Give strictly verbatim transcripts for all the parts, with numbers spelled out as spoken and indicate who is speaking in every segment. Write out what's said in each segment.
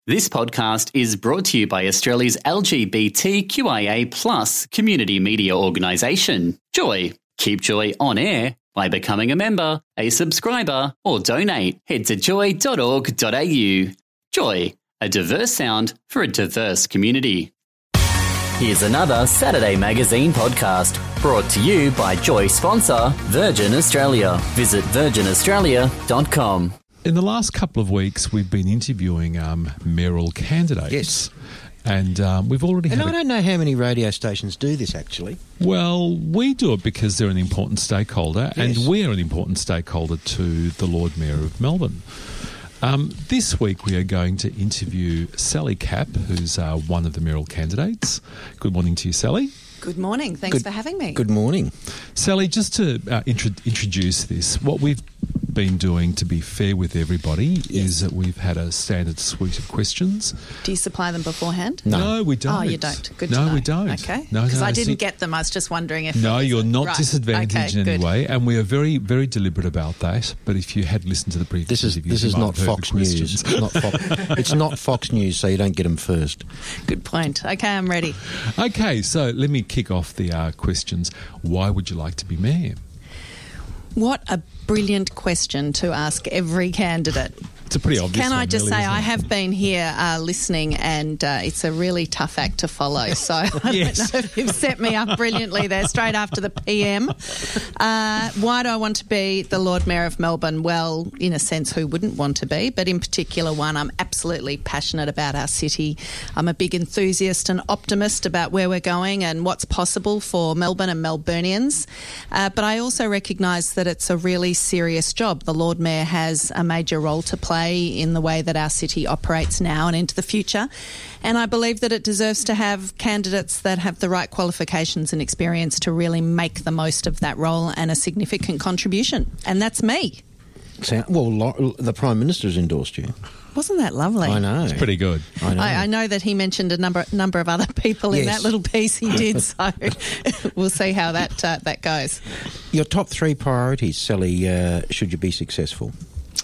Speaker 1: This podcast is brought to you by Australia's L G B T Q I A plus community media organisation, Joy. Keep Joy on air by becoming a member, a subscriber, or donate. Head to joy dot org dot a u. Joy, a diverse sound for a diverse community. Here's another Saturday Magazine podcast brought to you by Joy sponsor Virgin Australia. Visit virgin australia dot com.
Speaker 2: In the last couple of weeks, we've been interviewing um, mayoral candidates.
Speaker 3: Yes.
Speaker 2: And um, we've already
Speaker 3: and
Speaker 2: had...
Speaker 3: I
Speaker 2: a,
Speaker 3: don't know how many radio stations do this, actually.
Speaker 2: Well, we do it because they're an important stakeholder,
Speaker 3: Yes.
Speaker 2: and we're an important stakeholder to the Lord Mayor of Melbourne. Um, this week, we are going to interview Sally Capp, who's uh, one of the mayoral candidates. Good morning to you, Sally.
Speaker 4: Good morning. Thanks
Speaker 3: Good-
Speaker 4: for having me.
Speaker 3: Good morning.
Speaker 2: Sally, just to uh, intro- introduce this, what we've been doing to be fair with everybody is that we've had a standard suite of questions.
Speaker 4: Do you supply them beforehand?
Speaker 2: No, we don't.
Speaker 4: Oh, you don't. Good
Speaker 2: no,
Speaker 4: to know.
Speaker 2: we don't.
Speaker 4: Okay.
Speaker 2: No,
Speaker 4: Because
Speaker 2: no,
Speaker 4: I
Speaker 2: see-
Speaker 4: didn't get them. I was just wondering if...
Speaker 2: No,
Speaker 4: it was
Speaker 2: you're
Speaker 4: a-
Speaker 2: not
Speaker 4: right.
Speaker 2: disadvantaged
Speaker 4: Okay,
Speaker 2: in any
Speaker 4: good.
Speaker 2: way, and we are very, very deliberate about that. But if you had listened to the previous
Speaker 3: This is
Speaker 2: interviews,
Speaker 3: this is
Speaker 2: you might
Speaker 3: not
Speaker 2: have heard
Speaker 3: Fox
Speaker 2: the
Speaker 3: News.
Speaker 2: questions.
Speaker 3: Not Fox, it's not Fox News, so you don't get them first.
Speaker 4: Good point. Okay, I'm ready.
Speaker 2: Okay, so let me kick off the uh, questions. Why would you like to be mayor?
Speaker 4: What a brilliant question to ask every candidate.
Speaker 2: It's a pretty obvious
Speaker 4: Can I
Speaker 2: one,
Speaker 4: just
Speaker 2: really,
Speaker 4: say
Speaker 2: isn't
Speaker 4: I
Speaker 2: it?
Speaker 4: have been here uh, listening, and uh, it's a really tough act to follow. So I
Speaker 2: Yes.
Speaker 4: don't know if you've set me up brilliantly there, straight after the P M. Uh, why do I want to be the Lord Mayor of Melbourne? Well, in a sense, who wouldn't want to be? But in particular, one, I'm absolutely passionate about our city. I'm a big enthusiast and optimist about where we're going and what's possible for Melbourne and Melburnians. Uh, but I also recognise that it's a really serious job. The Lord Mayor has a major role to play in the way that our city operates now and into the future. And I believe that it deserves to have candidates that have the right qualifications and experience to really make the most of that role and a significant contribution. And that's me.
Speaker 3: So, well, lo- the Prime Minister's endorsed you.
Speaker 4: Wasn't that lovely?
Speaker 3: I know.
Speaker 2: It's pretty good.
Speaker 3: I know.
Speaker 4: I, I know that he mentioned a number number of other people in
Speaker 3: Yes.
Speaker 4: that little piece he did, so we'll see how that uh, that goes.
Speaker 3: Your top three priorities, Sally, uh, should you be successful?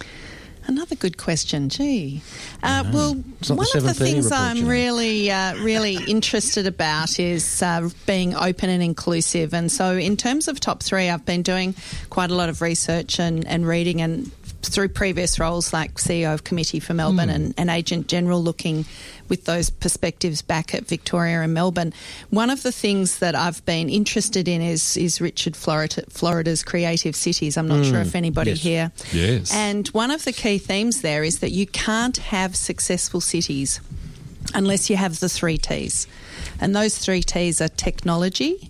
Speaker 4: Another good question. Gee, uh, well,
Speaker 3: It's not the
Speaker 4: one of the
Speaker 3: seven thirty
Speaker 4: things
Speaker 3: report,
Speaker 4: I'm
Speaker 3: you know.
Speaker 4: really, uh, really interested about is uh, being open and inclusive. And so, in terms of top three, I've been doing quite a lot of research and, and reading, and through previous roles like C E O of Committee for Melbourne and, and Agent General, looking with those perspectives back at Victoria and Melbourne. One of the things that I've been interested in is is Richard Florida, Florida's Creative Cities. I'm not sure if anybody
Speaker 3: Yes.
Speaker 4: here.
Speaker 2: Yes.
Speaker 4: And one of the key themes there is that you can't have successful cities unless you have the three T's. And those three T's are technology,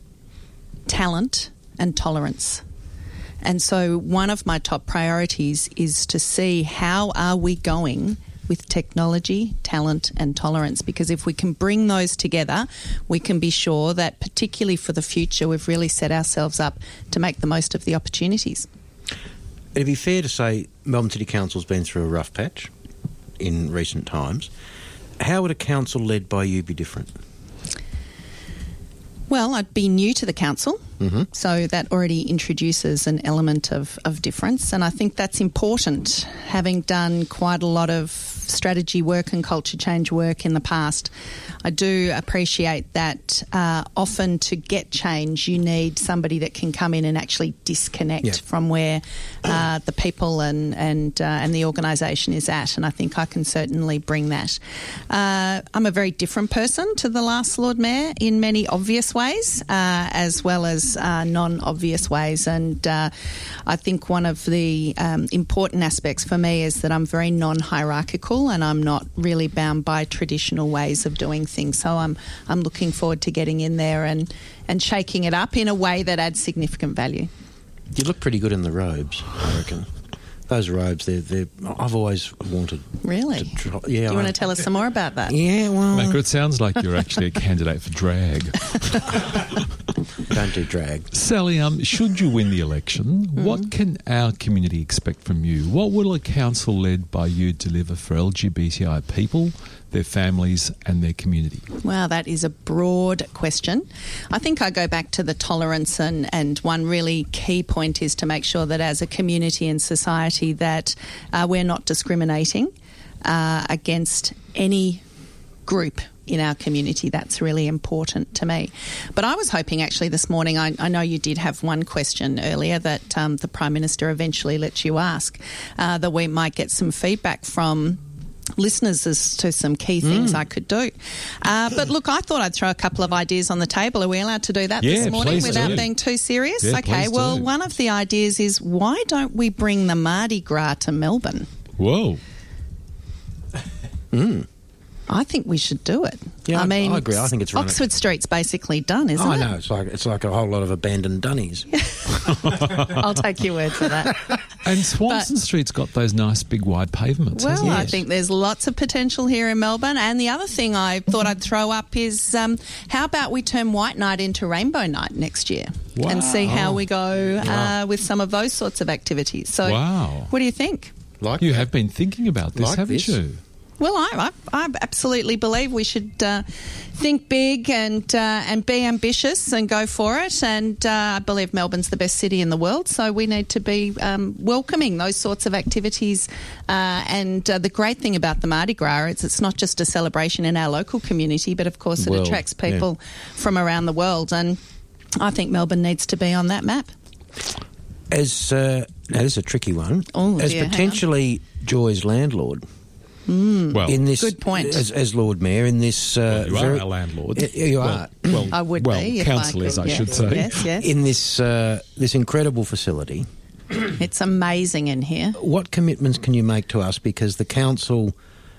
Speaker 4: talent, and tolerance. And so one of my top priorities is to see how are we going with technology, talent and tolerance, because if we can bring those together, we can be sure that particularly for the future, we've really set ourselves up to make the most of the opportunities.
Speaker 3: It'd be fair to say Melbourne City Council's been through a rough patch in recent times. How would a council led by you be different?
Speaker 4: Well, I'd be new to the council,
Speaker 3: Mm-hmm.
Speaker 4: so that already introduces an element of, of difference, and I think that's important. Having done quite a lot of strategy work and culture change work in the past, I do appreciate that uh, often to get change you need somebody that can come in and actually disconnect
Speaker 3: Yeah.
Speaker 4: from where uh, the people and and uh, and the organisation is at, and I think I can certainly bring that. Uh, I'm a very different person to the last Lord Mayor in many obvious ways, uh, as well as uh, non-obvious ways, and uh, I think one of the um, important aspects for me is that I'm very non-hierarchical and I'm not really bound by traditional ways of doing things. So I'm I'm looking forward to getting in there and, and shaking it up in a way that adds significant value.
Speaker 3: You look pretty good in the robes, I reckon. Those robes, they're, they're, I've always wanted
Speaker 4: Really?
Speaker 3: to try.
Speaker 4: Do
Speaker 3: Yeah,
Speaker 4: you want
Speaker 3: I-
Speaker 4: to tell us some more about that?
Speaker 3: Yeah, well,
Speaker 2: Mako, it sounds like you're actually a candidate for drag.
Speaker 3: don't do drag.
Speaker 2: Sally, um, should you win the election,
Speaker 4: Mm-hmm.
Speaker 2: what can our community expect from you? What will a council led by you deliver for L G B T I people, their families and their community?
Speaker 4: Wow, that is a broad question. I think I go back to the tolerance, and, and one really key point is to make sure that as a community and society that uh, we're not discriminating uh, against any group in our community. That's really important to me. But I was hoping actually this morning, I, I know you did have one question earlier that um, the Prime Minister eventually let you ask, uh, that we might get some feedback from listeners as to some key things mm. I could do. Uh, but look, I thought I'd throw a couple of ideas on the table. Are we allowed to do that
Speaker 2: yeah,
Speaker 4: this morning without
Speaker 2: do.
Speaker 4: being too serious?
Speaker 2: Yeah,
Speaker 4: okay, well,
Speaker 2: do.
Speaker 4: one of the ideas is why don't we bring the Mardi Gras to Melbourne?
Speaker 2: Whoa.
Speaker 3: Mm.
Speaker 4: I think we should do it.
Speaker 3: Yeah,
Speaker 4: I mean,
Speaker 3: I agree. I think it's running.
Speaker 4: Oxford Street's basically done, isn't
Speaker 3: oh,
Speaker 4: it?
Speaker 3: I know. It's like it's like a whole lot of abandoned dunnies.
Speaker 4: I'll take your word for that.
Speaker 2: And Swanson but, Street's got those nice big wide pavements.
Speaker 4: Well,
Speaker 2: hasn't it?
Speaker 4: I think there's lots of potential here in Melbourne. And the other thing I thought I'd throw up is um, how about we turn White Night into Rainbow Night next year
Speaker 2: wow.
Speaker 4: and see how we go
Speaker 3: wow.
Speaker 4: uh, with some of those sorts of activities. So,
Speaker 2: wow.
Speaker 4: what do you think?
Speaker 3: Like
Speaker 2: you
Speaker 3: that.
Speaker 2: have been thinking about this,
Speaker 3: like
Speaker 2: haven't
Speaker 3: this.
Speaker 2: you?
Speaker 4: Well, I, I, I absolutely believe we should uh, think big and uh, and be ambitious and go for it. And uh, I believe Melbourne's the best city in the world, so we need to be um, welcoming those sorts of activities. Uh, and uh, the great thing about the Mardi Gras is it's not just a celebration in our local community, but of course it
Speaker 3: World,
Speaker 4: attracts people
Speaker 3: yeah.
Speaker 4: from around the world. And I think Melbourne needs to be on that map.
Speaker 3: As uh, now, this is a tricky one.
Speaker 4: Oh,
Speaker 3: as
Speaker 4: dear,
Speaker 3: potentially Joy's landlord.
Speaker 4: Mm.
Speaker 2: Well,
Speaker 3: in this,
Speaker 4: good point.
Speaker 3: As, as Lord Mayor, in this, uh,
Speaker 2: well, you
Speaker 3: very,
Speaker 2: are our landlord.
Speaker 3: Uh, you
Speaker 2: well,
Speaker 3: are.
Speaker 2: Well,
Speaker 4: I would
Speaker 2: well,
Speaker 4: be.
Speaker 2: councillors,
Speaker 4: I,
Speaker 2: I,
Speaker 4: could,
Speaker 2: should
Speaker 4: yes,
Speaker 2: say.
Speaker 4: Yes, yes.
Speaker 3: In this uh, this incredible facility.
Speaker 4: It's amazing in here.
Speaker 3: What commitments can you make to us? Because the council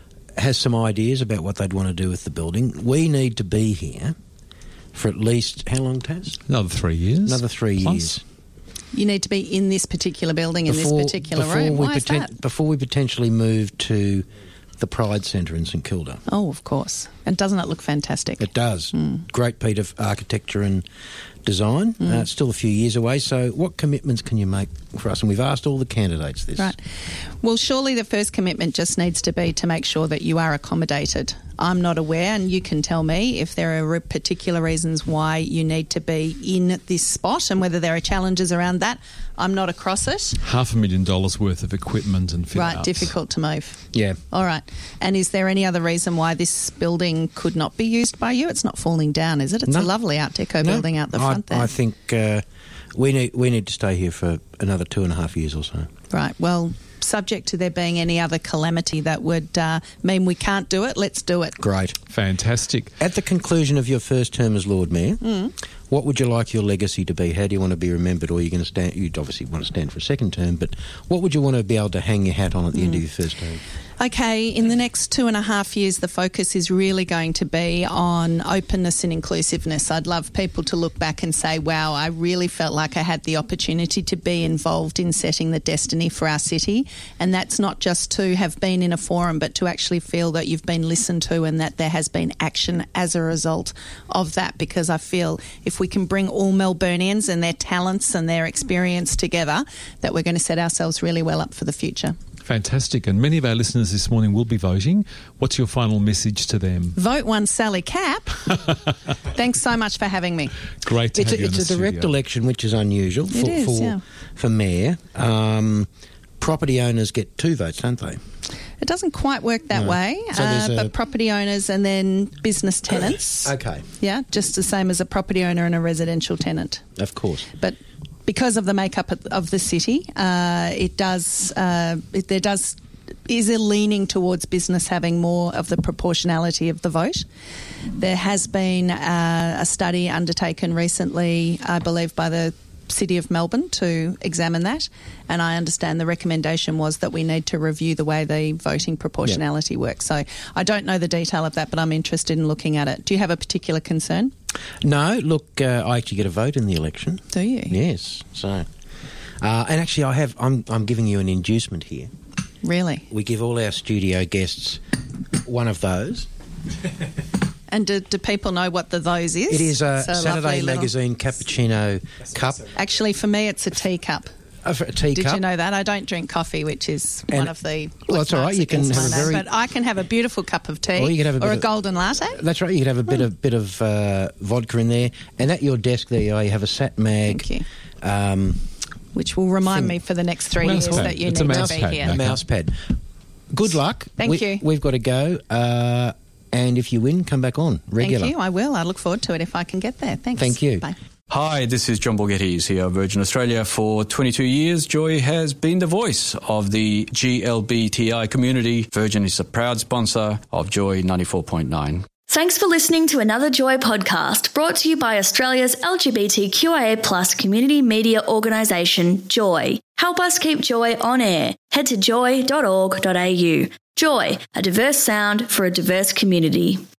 Speaker 3: has some ideas about what they'd want to do with the building. We need to be here for at least how long, Taz?
Speaker 2: Another three years.
Speaker 3: Another three
Speaker 2: plus.
Speaker 3: years.
Speaker 4: You need to be in this particular building,
Speaker 3: Before-
Speaker 4: in this particular
Speaker 3: before
Speaker 4: room.
Speaker 3: we
Speaker 4: Why is
Speaker 3: poten-
Speaker 4: that?
Speaker 3: Before we potentially move to the Pride Centre in St Kilda.
Speaker 4: Oh, of course. And doesn't it look fantastic?
Speaker 3: It does. Mm. Great feat of architecture and design. Mm. Uh, it's still a few years away. So what commitments can you make for us? And we've asked all the candidates this.
Speaker 4: Right. Well, surely the first commitment just needs to be to make sure that you are accommodated. I'm not aware, and you can tell me if there are particular reasons why you need to be in this spot and whether there are challenges around that. I'm not across it.
Speaker 2: Half a million dollars worth of equipment and fit
Speaker 4: Right,
Speaker 2: outs.
Speaker 4: difficult to move.
Speaker 3: Yeah.
Speaker 4: All right. And is there any other reason why this building could not be used by you? It's not falling down, is it? It's
Speaker 3: No.
Speaker 4: a lovely Art Deco
Speaker 3: No,
Speaker 4: building out the
Speaker 3: I,
Speaker 4: front there.
Speaker 3: I think uh, we need we need to stay here for another two and a half years or so.
Speaker 4: Right. Well, subject to there being any other calamity that would uh, mean we can't do it, let's do it.
Speaker 3: Great.
Speaker 2: Fantastic.
Speaker 3: At the conclusion of your first term as Lord Mayor,
Speaker 4: Mm.
Speaker 3: what would you like your legacy to be? How do you want to be remembered? Or are you going to stand? You'd obviously want to stand for a second term, but what would you want to be able to hang your hat on at the
Speaker 4: Mm.
Speaker 3: end of your first term?
Speaker 4: Okay, in the next two and a half years, the focus is really going to be on openness and inclusiveness. I'd love people to look back and say, wow, I really felt like I had the opportunity to be involved in setting the destiny for our city. And that's not just to have been in a forum, but to actually feel that you've been listened to and that there has been action as a result of that. Because I feel if we can bring all Melburnians and their talents and their experience together, that we're going to set ourselves really well up for the future.
Speaker 2: Fantastic. And many of our listeners this morning will be voting. What's your final message to them?
Speaker 4: Vote one Sally Cap. Thanks so much for having me.
Speaker 2: Great to
Speaker 3: It's
Speaker 2: have
Speaker 3: a,
Speaker 2: you in
Speaker 3: it's
Speaker 2: the
Speaker 3: a direct
Speaker 2: studio.
Speaker 3: election, which is unusual
Speaker 4: It
Speaker 3: for
Speaker 4: is,
Speaker 3: for,
Speaker 4: yeah.
Speaker 3: for mayor. Um, property owners get two votes, don't they?
Speaker 4: It doesn't quite work that
Speaker 3: No.
Speaker 4: way,
Speaker 3: So there's
Speaker 4: uh,
Speaker 3: a-
Speaker 4: but property owners and then business tenants.
Speaker 3: Okay,
Speaker 4: Yeah, just the same as a property owner and a residential tenant.
Speaker 3: of course.
Speaker 4: But because of the makeup of, of the city, uh, it does uh, it, there does is a leaning towards business having more of the proportionality of the vote. There has been uh, a study undertaken recently, I believe, by the City of Melbourne to examine that, and I understand the recommendation was that we need to review the way the voting proportionality works. So I don't know the detail of that, but I'm interested in looking at it. Do you have a particular concern?
Speaker 3: No, look, uh, I actually get a vote in the election.
Speaker 4: Do you?
Speaker 3: Yes, so uh, and actually, I have. I'm I'm giving you an inducement here.
Speaker 4: Really?
Speaker 3: We give all our studio guests one of those.
Speaker 4: And do, do people know what the those is?
Speaker 3: It is a
Speaker 4: So
Speaker 3: Saturday
Speaker 4: lovely little-
Speaker 3: Magazine cappuccino cup,
Speaker 4: Actually, for me, it's a teacup.
Speaker 3: a, a teacup.
Speaker 4: Did you know that? I don't drink coffee, which is
Speaker 3: And-
Speaker 4: one of the...
Speaker 3: Well, that's all right.
Speaker 4: marks
Speaker 3: You can
Speaker 4: against
Speaker 3: have
Speaker 4: my
Speaker 3: a
Speaker 4: name,
Speaker 3: very-
Speaker 4: But I can have a beautiful cup of tea
Speaker 3: Or you can have a
Speaker 4: or
Speaker 3: bit
Speaker 4: a
Speaker 3: of-
Speaker 4: golden latte.
Speaker 3: That's right. You could have a bit of bit of uh, vodka in there, and at your desk there you are. You have a sat mag.
Speaker 4: Thank you.
Speaker 3: Um,
Speaker 4: Which will remind
Speaker 3: Thing-
Speaker 4: me for the next three
Speaker 2: Mouse
Speaker 4: years
Speaker 2: pad.
Speaker 4: that you
Speaker 2: It's a
Speaker 4: need to
Speaker 2: mouse
Speaker 4: be
Speaker 2: pad,
Speaker 4: here.
Speaker 2: no?
Speaker 3: a
Speaker 2: Okay.
Speaker 3: mouse pad. good luck.
Speaker 4: Thank
Speaker 3: we,
Speaker 4: you.
Speaker 3: We've got to go. Uh, and if you win, come back on regular.
Speaker 4: Thank you. I will. I look forward to it if I can get there. Thanks.
Speaker 3: Thank you.
Speaker 4: Bye.
Speaker 5: Hi, this is John Borghettis here of Virgin Australia. For twenty-two years, Joy has been the voice of the G L B T I community. Virgin is a proud sponsor of Joy ninety-four point nine.
Speaker 6: Thanks for listening to another Joy podcast brought to you by Australia's L G B T Q I A plus community media organisation, Joy. Help us keep Joy on air. Head to joy dot org dot a u. Joy, a diverse sound for a diverse community.